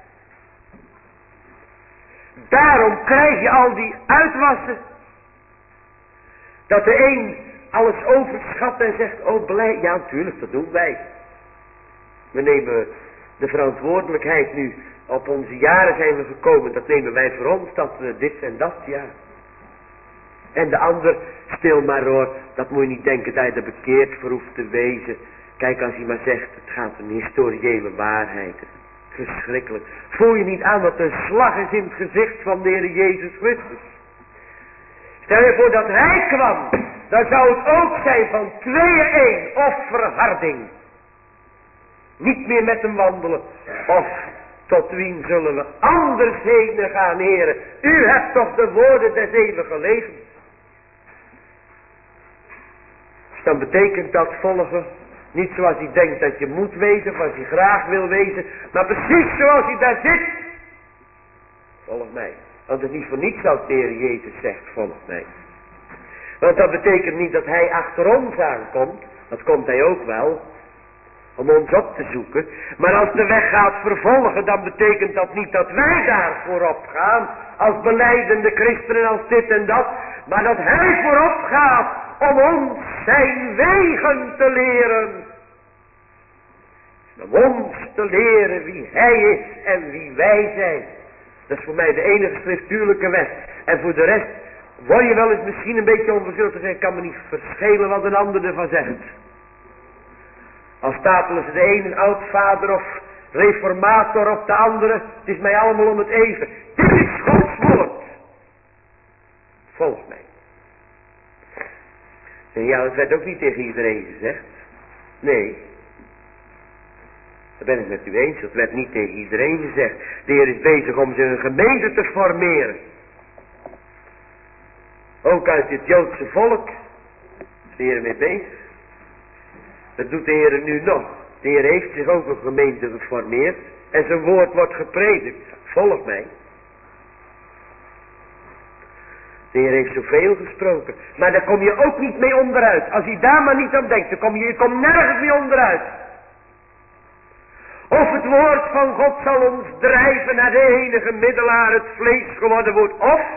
Daarom krijg je al die uitwassen. Dat de een alles overschat en zegt, oh blij. Ja, natuurlijk, dat doen wij. We nemen de verantwoordelijkheid nu. Op onze jaren zijn we gekomen. Dat nemen wij voor ons. Dat we dit en dat, ja. En de ander, stil maar hoor. Dat moet je niet denken dat je er bekeerd voor hoeft te wezen. Kijk, als hij maar zegt, het gaat om historiële waarheid. Verschrikkelijk. Voel je niet aan dat een slag is in het gezicht van de Heer Jezus Christus. Stel je voor dat hij kwam. Dan zou het ook zijn van 2-1 of verharding. Niet meer met hem wandelen. Of tot wien zullen we anders heen gaan, heren. U hebt toch de woorden des eeuwige levens. Dus dan betekent dat volgen. Niet zoals hij denkt dat je moet wezen. Of als hij graag wil wezen. Maar precies zoals hij daar zit. Volg mij. Want het is niet voor niets dat de Heer Jezus zegt, volg mij. Want dat betekent niet dat hij achter ons aankomt. Dat komt hij ook wel. Om ons op te zoeken. Maar als de weg gaat vervolgen, dan betekent dat niet dat wij daar voorop gaan. Als belijdende christenen, als dit en dat. Maar dat hij voorop gaat om ons zijn wegen te leren. Om ons te leren wie hij is en wie wij zijn. Dat is voor mij de enige schriftuurlijke weg. En voor de rest word je wel eens misschien een beetje onverschillig te zeggen. Kan me niet verschelen wat een ander ervan zegt. Al stapelen ze de ene een oudvader of reformator op de andere. Het is mij allemaal om het even. Dit is Gods woord. Volg mij. En ja, dat werd ook niet tegen iedereen gezegd. Nee. Daar ben ik met u eens. Dat werd niet tegen iedereen gezegd. De Heer is bezig om zijn gemeente te formeren. Ook uit het Joodse volk. Is de Heer mee bezig. Dat doet de Heer nu nog. De Heer heeft zich ook een gemeente geformeerd. En zijn woord wordt gepredikt. Volg mij. De Heer heeft zoveel gesproken. Maar daar kom je ook niet mee onderuit. Als je daar maar niet aan denkt. Dan kom je komt nergens mee onderuit. Of het woord van God zal ons drijven naar de enige middelaar, het vlees geworden woord.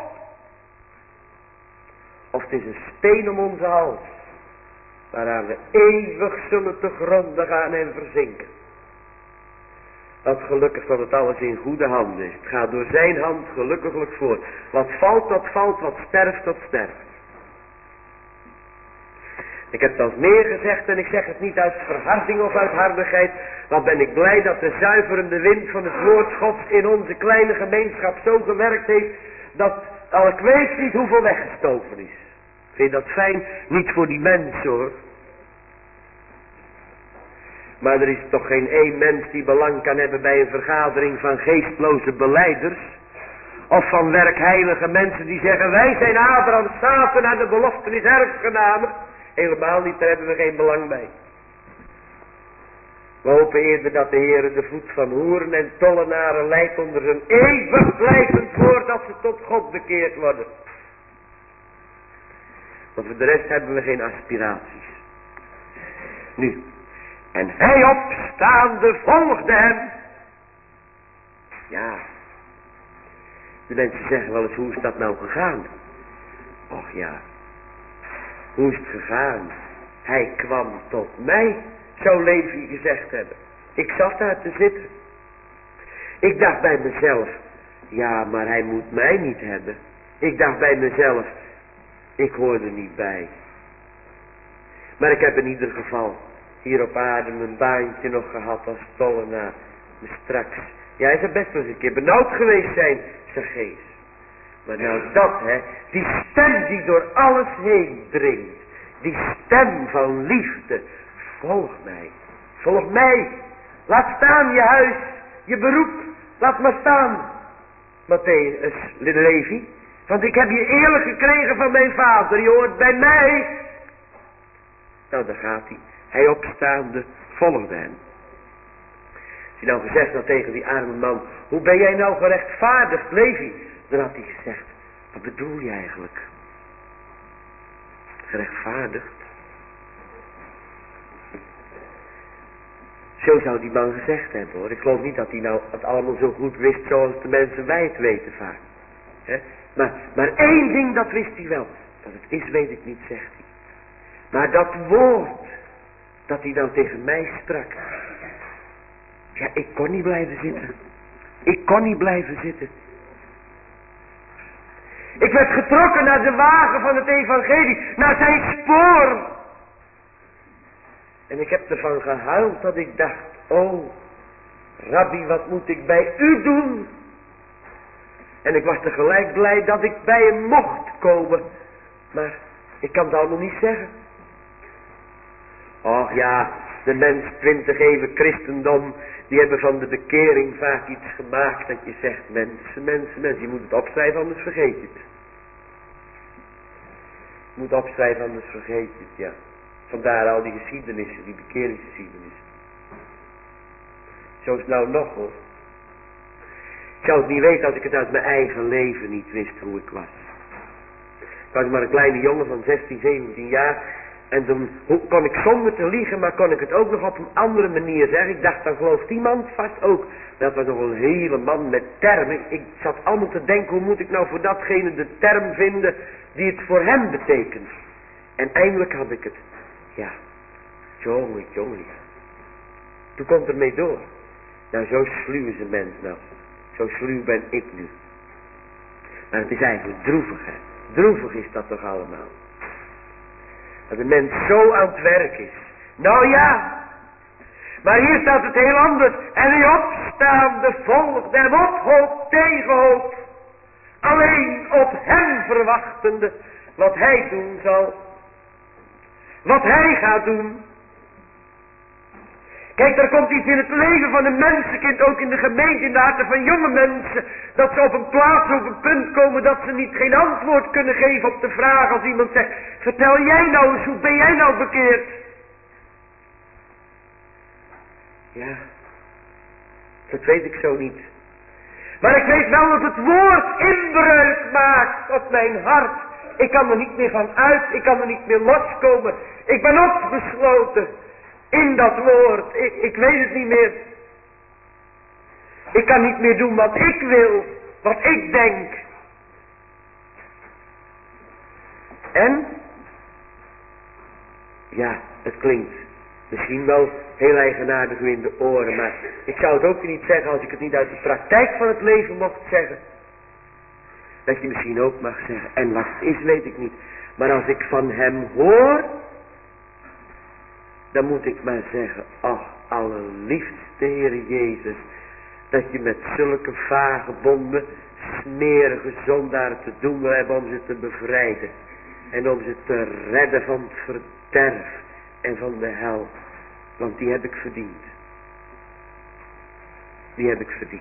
Of het is een steen om onze hals. Waaraan we eeuwig zullen te gronden gaan en verzinken. Wat gelukkig dat het alles in goede handen is. Het gaat door zijn hand gelukkiglijk voort. Wat valt, dat valt. Wat sterft, dat sterft. Ik heb het al meer gezegd en ik zeg het niet uit verharding of uit hardigheid. Maar ben ik blij dat de zuiverende wind van het woord Gods in onze kleine gemeenschap zo gewerkt heeft. Dat al ik weet niet hoeveel weggestoven is. Vind je dat fijn? Niet voor die mens hoor. Maar er is toch geen één mens die belang kan hebben bij een vergadering van geestloze belijders. Of van werkheilige mensen die zeggen wij zijn Abraham, Satan aan de beloftenis erfgenamen. Helemaal niet, daar hebben we geen belang bij. We hopen eerder dat de Heer de voet van hoeren en tollenaren leidt onder zijn eeuwig blijvend woord dat ze tot God bekeerd worden. Maar voor de rest hebben we geen aspiraties. Nu, en hij opstaande volgde hem. Ja, de mensen zeggen wel eens, hoe is dat nou gegaan? Och ja, hoe is het gegaan? Hij kwam tot mij, zou Levi gezegd hebben. Ik zat daar te zitten. Ik dacht bij mezelf, ja, maar hij moet mij niet hebben. Ik dacht bij mezelf, ik hoor er niet bij. Maar ik heb in ieder geval hier op aarde mijn baantje nog gehad als tollenaar. Maar straks, ja, hij zou best wel eens een keer benauwd geweest zijn, zijn geest. Maar nou dat, die stem die door alles heen dringt. Die stem van liefde. Volg mij. Volg mij. Laat staan je huis, je beroep. Laat maar staan. Matthäus, Levi. Want ik heb je eerlijk gekregen van mijn vader. Je hoort bij mij. Nou, daar gaat hij. Hij opstaande volgde hem. Als je nou gezegd had tegen die arme man. Hoe ben jij nou gerechtvaardigd, Levi? Dan had hij gezegd, wat bedoel je eigenlijk? Gerechtvaardigd? Zo zou die man gezegd hebben hoor. Ik geloof niet dat hij nou het allemaal zo goed wist zoals de mensen wij het weten vaak. He? Maar één ding dat wist hij wel. Dat het is weet ik niet, zegt hij. Maar dat woord dat hij dan tegen mij sprak. Ja, ik kon niet blijven zitten. Ik kon niet blijven zitten. Ik werd getrokken naar de wagen van het evangelie. Naar zijn spoor. En ik heb ervan gehuild dat ik dacht. Oh, Rabbi, wat moet ik bij u doen? En ik was tegelijk blij dat ik bij hem mocht komen. Maar ik kan het allemaal niet zeggen. Och ja, de mens 20 eeuwen christendom, die hebben van de bekering vaak iets gemaakt dat je zegt, mensen, je moet het opschrijven, anders vergeet je het. Je moet opschrijven, anders vergeet je het, ja. Vandaar al die geschiedenissen, die bekeringsgeschiedenissen. Zo is het nou nog hoor. Ik zou het niet weten als ik het uit mijn eigen leven niet wist hoe ik was. Ik was maar een kleine jongen van 16, 17 jaar. En toen kon ik zonder te liegen, maar kon ik het ook nog op een andere manier zeggen. Ik dacht, dan gelooft iemand vast ook. Dat was nog een hele man met termen. Ik zat allemaal te denken, hoe moet ik nou voor datgene de term vinden die het voor hem betekent. En eindelijk had ik het. Ja, jongen. Toen komt er mee door. Nou, zo sluw is een mens nou. Zo sluw ben ik nu. Maar het is eigenlijk droevig, hè. Droevig is dat toch allemaal. Dat de mens zo aan het werk is. Nou ja. Maar hier staat het heel anders. En die opstaande volgt hem op hoop tegen hoop. Alleen op hem verwachtende wat hij doen zal. Wat hij gaat doen. Kijk, er komt iets in het leven van een mensenkind, ook in de gemeente, in de harten van jonge mensen, dat ze op een plaats, op een punt komen, dat ze niet geen antwoord kunnen geven op de vraag als iemand zegt, vertel jij nou eens, hoe ben jij nou bekeerd? Ja, dat weet ik zo niet. Maar ik weet wel dat het woord inbreuk maakt op mijn hart. Ik kan er niet meer van uit, ik kan er niet meer loskomen. Ik ben opgesloten. In dat woord, ik weet het niet meer. Ik kan niet meer doen wat ik wil, wat ik denk. En, ja, het klinkt misschien wel heel eigenaardig u in de oren, maar ik zou het ook niet zeggen als ik het niet uit de praktijk van het leven mocht zeggen. Dat je misschien ook mag zeggen, en wat het is weet ik niet. Maar als ik van hem hoor, dan moet ik maar zeggen, ach, allerliefste Heere Jezus, dat je met zulke vagebonden, smerige zondaren te doen wil hebben om ze te bevrijden. En om ze te redden van het verderf en van de hel. Want die heb ik verdiend. Die heb ik verdiend.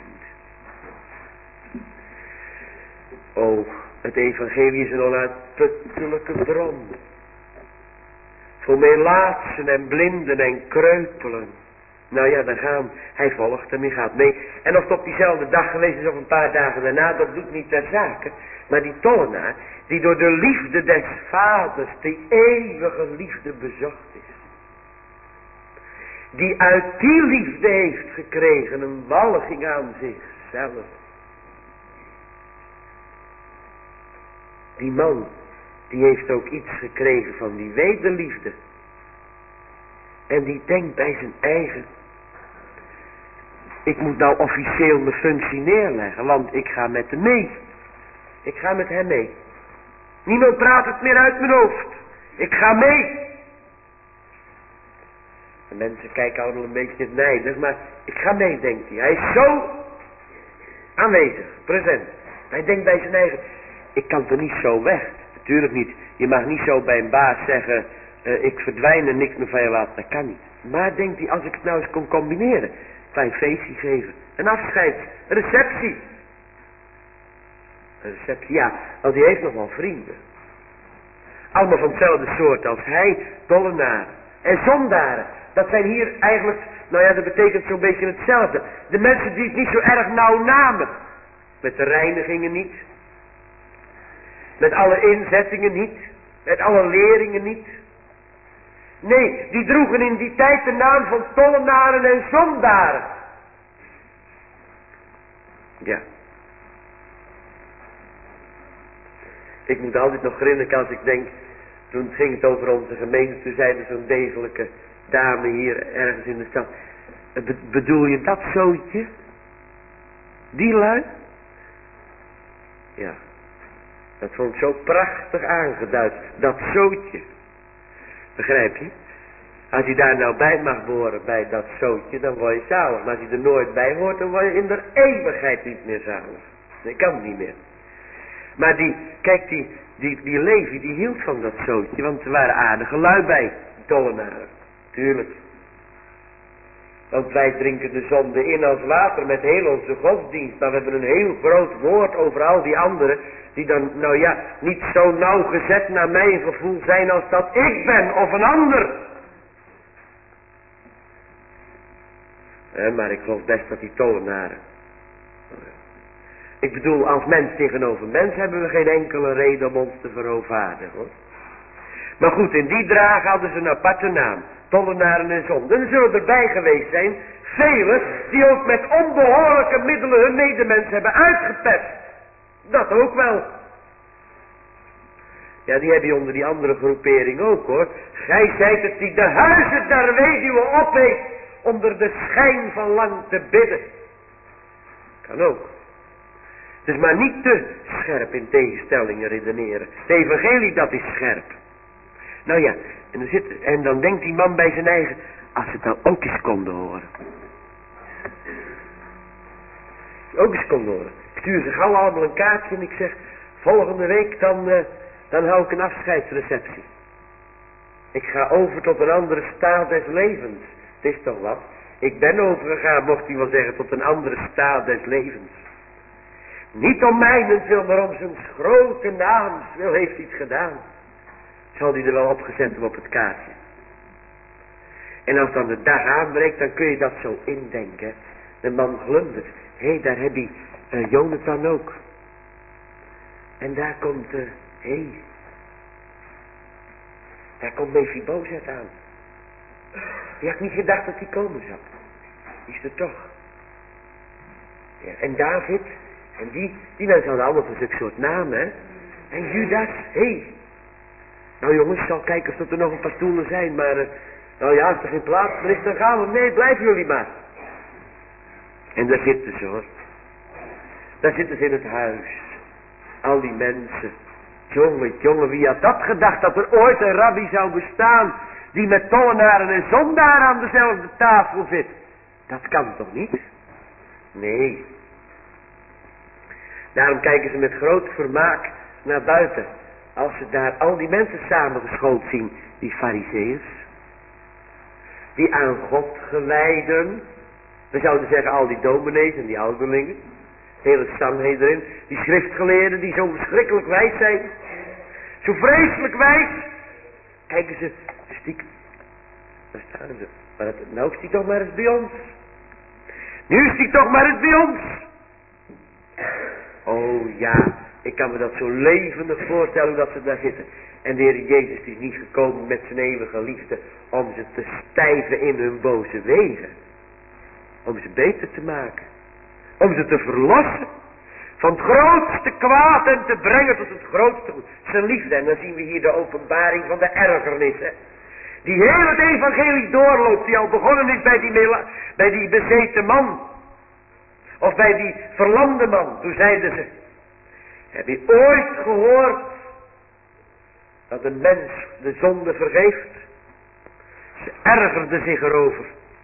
O, het evangelie is een onuitputtelijke bron. Voor melaatsen en blinden en kreupelen. Nou ja, dan gaan. Hij volgt hem, hij gaat mee. En of het op diezelfde dag geweest is of een paar dagen daarna, dat doet niet ter zake. Maar die tollenaar, die door de liefde des vaders, die eeuwige liefde bezocht is. Die uit die liefde heeft gekregen een walging aan zichzelf. Die man, die heeft ook iets gekregen van die wederliefde. En die denkt bij zijn eigen. Ik moet nou officieel mijn functie neerleggen, want ik ga met hem mee. Ik ga met hem mee. Niemand praat het meer uit mijn hoofd. Ik ga mee. De mensen kijken allemaal een beetje nijdig, maar ik ga mee, denkt hij. Hij is zo aanwezig, present. Hij denkt bij zijn eigen, ik kan er niet zo weg. Natuurlijk niet. Je mag niet zo bij een baas zeggen, ik verdwijn en niks meer van je laat. Dat kan niet. Maar denkt hij, als ik het nou eens kon combineren. Klein feestje geven. Een afscheid. Een receptie. Een receptie, ja. Want hij heeft nog wel vrienden. Allemaal van hetzelfde soort als hij. Tollenaren. En zondaren. Dat zijn hier eigenlijk, nou ja, dat betekent zo'n beetje hetzelfde. De mensen die het niet zo erg nauw namen. Met de reinigingen niet. Met alle inzettingen niet. Met alle leringen niet. Nee, die droegen in die tijd de naam van tollenaren en zondaren. Ja. Ik moet altijd nog grinniken als ik denk, toen ging het over onze gemeente, toen zei er zo'n degelijke dame hier ergens in de stad. Bedoel je dat zootje? Die lui? Ja. Dat vond ik zo prachtig aangeduid. Dat zootje. Begrijp je? Als je daar nou bij mag behoren bij dat zootje, dan word je zalig. Maar als je er nooit bij hoort, dan word je in de eeuwigheid niet meer zalig. Dat kan niet meer. Maar die Levi, die hield van dat zootje, want er waren aardige lui bij, die tollenaren. Tuurlijk. Want wij drinken de zonde in als water met heel onze godsdienst. Maar we hebben een heel groot woord over al die anderen, die dan, nou ja, niet zo nauwgezet naar mijn gevoel zijn als dat ik ben of een ander. Maar ik geloof best dat die tollenaren. Ik bedoel, als mens tegenover mens hebben we geen enkele reden om ons te verootvaardigen, hoor. Maar goed, in die dragen hadden ze een aparte naam. Tollenaren en zonden. Er zullen erbij geweest zijn velen die ook met onbehoorlijke middelen hun medemens hebben uitgepest. Dat ook wel. Ja, die heb je onder die andere groepering ook, hoor. Gij zijt het die de huizen der weduwe opheeft onder de schijn van lang te bidden. Kan ook. Dus maar niet te scherp in tegenstellingen redeneren. Het evangelie, dat is scherp. Nou ja, en dan denkt die man bij zijn eigen, als ze het nou ook eens konden horen. Ook eens konden horen. Ik stuur ze gauw allemaal een kaartje en ik zeg, volgende week dan hou ik een afscheidsreceptie. Ik ga over tot een andere staat des levens. Het is toch wat? Ik ben overgegaan, mocht hij wel zeggen, tot een andere staat des levens. Niet om mijnentwil, maar om zijn grote naamswil heeft hij het gedaan. Zal hij er wel opgezet hebben op het kaartje. En als dan de dag aanbreekt, dan kun je dat zo indenken. De man glundert. Hé, daar heb je Jonathan ook. En daar komt, daar komt Mephibozet aan. Die had niet gedacht dat hij komen zou. Die is er toch. Ja, en David, en die mensen hadden allemaal van zulke soort namen, hè. En Judas, Nou jongens, ik zal kijken of er nog een paar stoelen zijn, maar nou ja, als er geen plaats meer is, dan gaan we. Nee, blijven jullie maar. En daar zitten ze, hoor. Daar zitten ze in het huis. Al die mensen. Jongen, wie had dat gedacht, dat er ooit een rabbi zou bestaan, die met tollenaren en zondaren aan dezelfde tafel zit? Dat kan toch niet? Nee. Daarom kijken ze met groot vermaak naar buiten. Als ze daar al die mensen samengeschoold zien, die farizeeërs, die aan God gewijden, we zouden zeggen al die dominees en die ouderlingen, hele Sanhedrin, die schriftgeleerden die zo verschrikkelijk wijs zijn, zo vreselijk wijs, kijken ze stiekem, daar staan ze, maar nou is die toch maar eens bij ons, nu is die toch maar eens bij ons. Oh ja, ik kan me dat zo levendig voorstellen hoe dat ze daar zitten. En de Heer Jezus is niet gekomen met zijn eeuwige liefde om ze te stijven in hun boze wegen. Om ze beter te maken. Om ze te verlossen van het grootste kwaad en te brengen tot het grootste goed. Zijn liefde. En dan zien we hier de openbaring van de ergernissen. Die heel het evangelie doorloopt. Die al begonnen is bij die bezeten man. Of bij die verlamde man. Toen zeiden ze. Heb je ooit gehoord dat een mens de zonde vergeeft? Ze ergerden zich erover.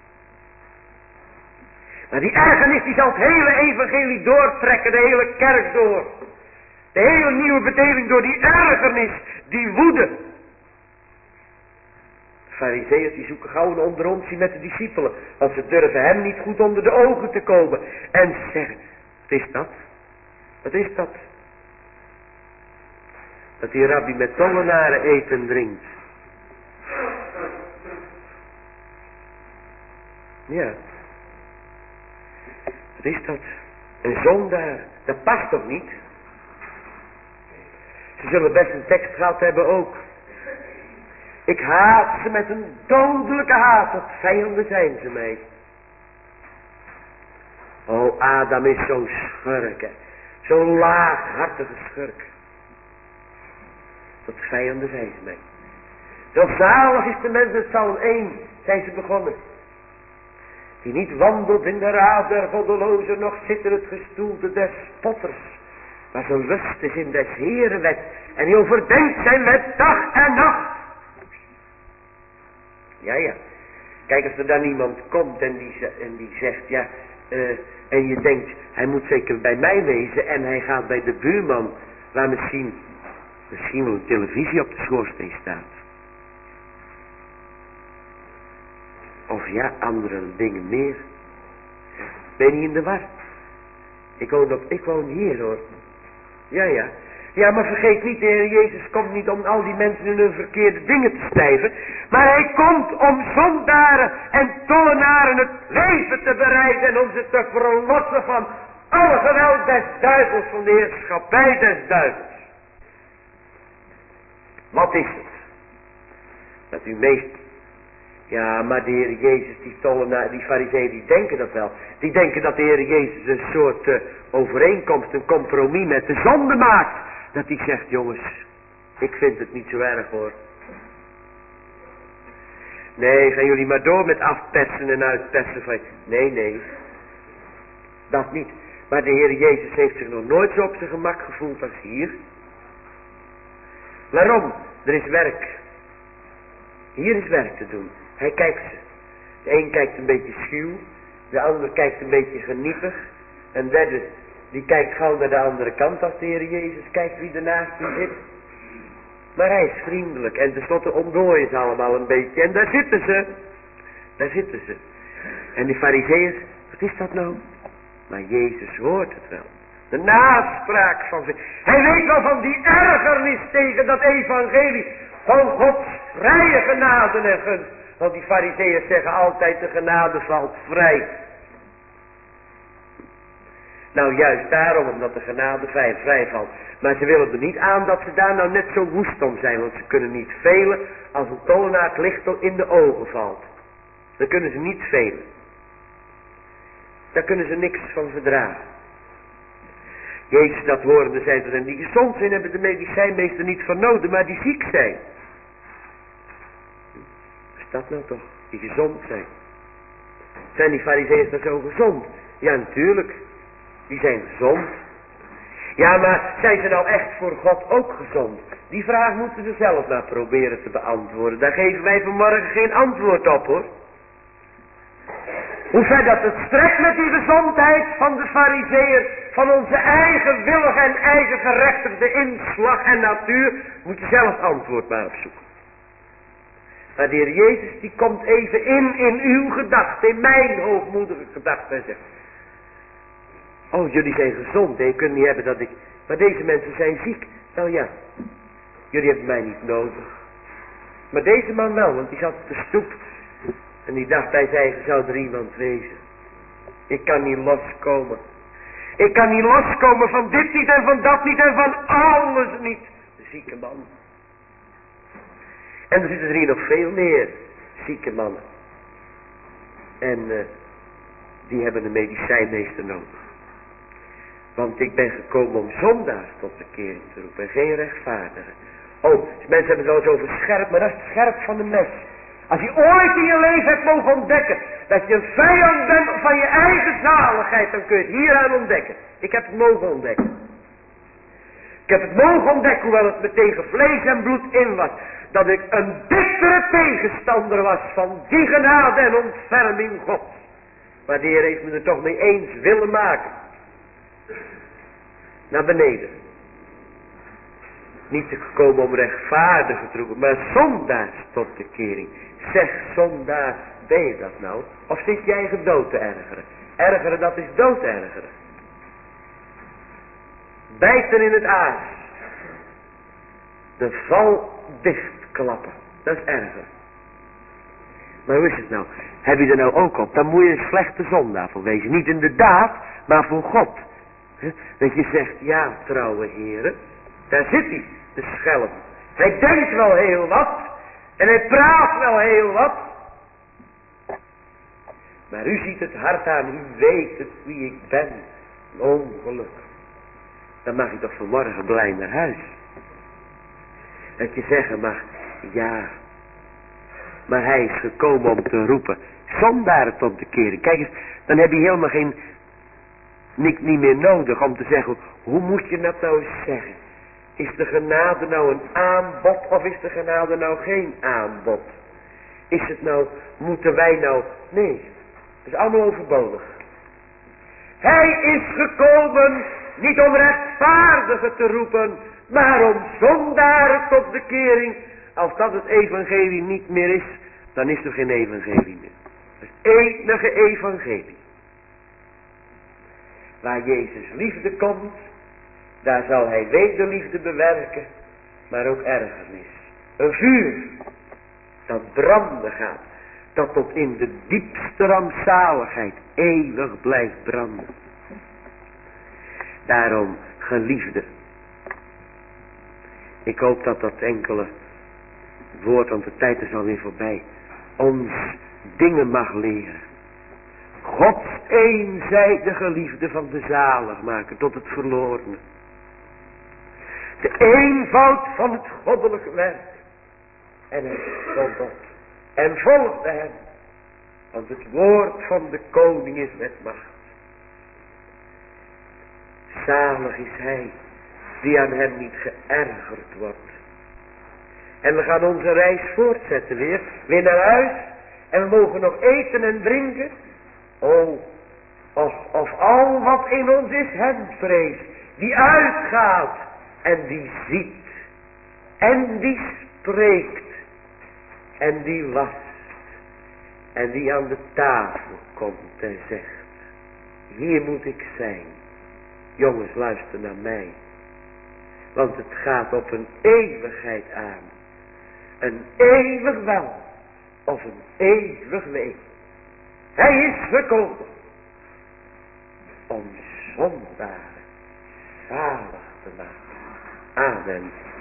Maar die ergernis die zal het hele evangelie doortrekken, de hele kerk door. De hele nieuwe bedeling door die ergernis, die woede. De farizeeërs die zoeken gauw een onderontje met de discipelen. Want ze durven hem niet goed onder de ogen te komen. En ze zeggen, wat is dat? Wat is dat? Dat die rabbi met tollenaren eet en drinkt. Ja. Wat is dat? Een zondaar. Dat past toch niet? Ze zullen best een tekst gehad hebben ook. Ik haat ze met een dodelijke haat, tot vijanden zijn ze mij. O, Adam is zo'n schurk, hè. Zo'n laaghartige schurk. Tot vijanden zijn ze mij. Zo zalig is de mens, in Psalm 1 zijn ze begonnen. Die niet wandelt in de raad der goddelozen, nog zit in het gestoelte des spotters. Maar zijn lust is in des Heeren wet, en hij overdenkt zijn wet dag en nacht. Ja. Kijk, als er dan iemand komt en die zegt, ja, en je denkt, hij moet zeker bij mij wezen, en hij gaat bij de buurman, waar misschien wel een televisie op de schoorsteen staat. Of ja, andere dingen meer. Ben je in de war? Ik woon hier, hoor. Ja. Ja, maar vergeet niet, de Heer Jezus komt niet om al die mensen in hun verkeerde dingen te stijven. Maar hij komt om zondaren en tollenaren het leven te bereiden en om ze te verlossen van alle geweld des duivels, van de heerschappij des duivels. Wat is het? Dat u meest... Ja, maar de Heer Jezus, die tollenaar, die farizeeën, die denken dat wel. Die denken dat de Heer Jezus een soort overeenkomst, een compromis met de zonde maakt. Dat hij zegt, jongens, ik vind het niet zo erg, hoor. Nee, gaan jullie maar door met afpersen en uitpersen van... Nee, dat niet. Maar de Heer Jezus heeft zich nog nooit zo op zijn gemak gevoeld als hier. Waarom? Er is werk. Hier is werk te doen. Hij kijkt ze. De een kijkt een beetje schuw. De ander kijkt een beetje geniepig. En de derde, die kijkt gauw naar de andere kant als de Heer Jezus kijkt wie ernaast hem zit. Maar hij is vriendelijk. En tenslotte ontdooien ze allemaal een beetje. En daar zitten ze. En die farizeeërs, wat is dat nou? Maar Jezus hoort het wel. De naspraak van ze. Hij weet wel van die ergernis tegen dat evangelie. Van Gods vrije genade en gunst. Want die farizeeërs zeggen altijd de genade valt vrij. Nou juist daarom, omdat de genade vrij valt. Maar ze willen er niet aan dat ze daar nou net zo woest om zijn. Want ze kunnen niet velen als een tollenaar het licht in de ogen valt. Dan kunnen ze niet velen. Daar kunnen ze niks van verdragen. Jezus dat horende zei er, en die gezond zijn hebben de medicijnmeester niet van nodig, maar die ziek zijn. Is dat nou toch? Die gezond zijn. Zijn die farizeeërs dan zo gezond? Ja, natuurlijk. Die zijn gezond. Ja, maar zijn ze nou echt voor God ook gezond? Die vraag moeten ze zelf maar proberen te beantwoorden. Daar geven wij vanmorgen geen antwoord op, hoor. Hoe ver dat het strekt met die gezondheid van de farizeeër, van onze eigen willige en eigen gerechtigde inslag en natuur, moet je zelf antwoord maar op zoeken. Maar de Heer Jezus die komt even in uw gedachten, in mijn hoogmoedige gedachten en zegt, oh, jullie zijn gezond, je kunt niet hebben dat ik, maar deze mensen zijn ziek. Nou ja, jullie hebben mij niet nodig. Maar deze man wel, want die zat op de stoep. En die dacht bij zijn, zou er iemand wezen. Ik kan niet loskomen. Ik kan niet loskomen van dit niet en van dat niet en van alles niet. De zieke man. En er zitten er hier nog veel meer zieke mannen. En die hebben een medicijnmeester nodig. Want ik ben gekomen om zondaars tot bekering te roepen en geen rechtvaardigen. Oh, mensen hebben het wel eens over scherp, maar dat is het scherp van de mes. Als je ooit in je leven hebt mogen ontdekken dat je een vijand bent van je eigen zaligheid, dan kun je het hieraan ontdekken. Ik heb het mogen ontdekken. Ik heb het mogen ontdekken, hoewel het me tegen vlees en bloed in was, dat ik een bittere tegenstander was van die genade en ontferming Gods. Maar de Heer heeft me er toch mee eens willen maken. Naar beneden. Niet gekomen om rechtvaardigen te roepen, maar zondaars tot bekering. Zeg zondaar, ben je dat nou? Of zit je eigen dood te ergeren? Ergeren, dat is dood ergeren. Bijten in het aas. De val dichtklappen. Dat is erger. Maar hoe is het nou? Heb je er nou ook op? Dan moet je een slechte zondaar voor wezen. Niet in de daad, maar voor God. Dat je zegt, ja trouwe heren, daar zit hij. de schelm. Hij denkt wel heel wat. En hij praat wel heel wat. Maar u ziet het hart aan. U weet het wie ik ben. Ongeluk. Dan mag je toch vanmorgen blij naar huis. Dat je zeggen mag. Ja. Maar hij is gekomen om te roepen. Zondaren tot de keren. Kijk eens. Dan heb je helemaal geen. Niet meer nodig om te zeggen. Hoe moet je dat nou eens zeggen? Is de genade nou een aanbod of is de genade nou geen aanbod? Is het nou, moeten wij nou, nee, dat is allemaal overbodig. Hij is gekomen niet om rechtvaardigen te roepen, maar om zondaren tot bekering. Als dat het evangelie niet meer is, dan is er geen evangelie meer. Het enige evangelie. Waar Jezus liefde komt, daar zal hij wederliefde bewerken, maar ook ergernis. Een vuur dat branden gaat, dat tot in de diepste rampzaligheid eeuwig blijft branden. Daarom, geliefde, ik hoop dat dat enkele woord, want de tijd is alweer voorbij, ons dingen mag leren. Gods eenzijdige liefde van de zalig maken tot het verlorene. De eenvoud van het goddelijke werk. En hij stond op en volgde hem. Want het woord van de koning is met macht. Zalig is hij die aan hem niet geërgerd wordt. En we gaan onze reis voortzetten weer naar huis. En we mogen nog eten en drinken. Oh, of al wat in ons is hem vrees. Die uitgaat en die ziet. En die spreekt. En die wast. En die aan de tafel komt en zegt. Hier moet ik zijn. Jongens, luister naar mij. Want het gaat op een eeuwigheid aan. Een eeuwig wel. Of een eeuwig wee. Hij is gekomen. Om zondaren zalig te maken. Amen.